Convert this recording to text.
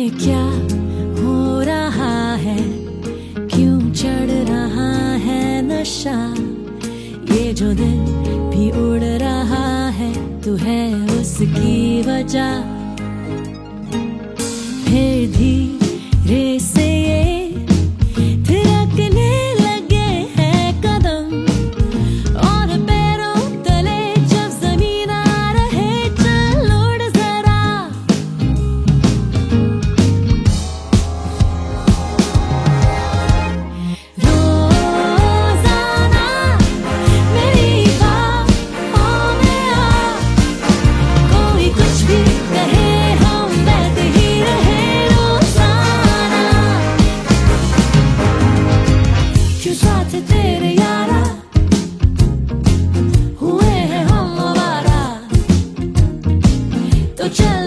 क्या हो रहा है, क्यों चढ़ रहा है नशा, ये जो दिल भी उड़ रहा है तू है उसकी वजह। फिर धीरे से ये थिरकने लगे हैं कदम, और पैरों तले जब जमीन आ रहे चल उड़ जरा। रोजाना मेरी बाहों में आ, कोई कुछ भी कहे हम बहते ही रहे रोजाना। क्यों साथ तेरे यारा हुए हैं हम आवारा, तो चल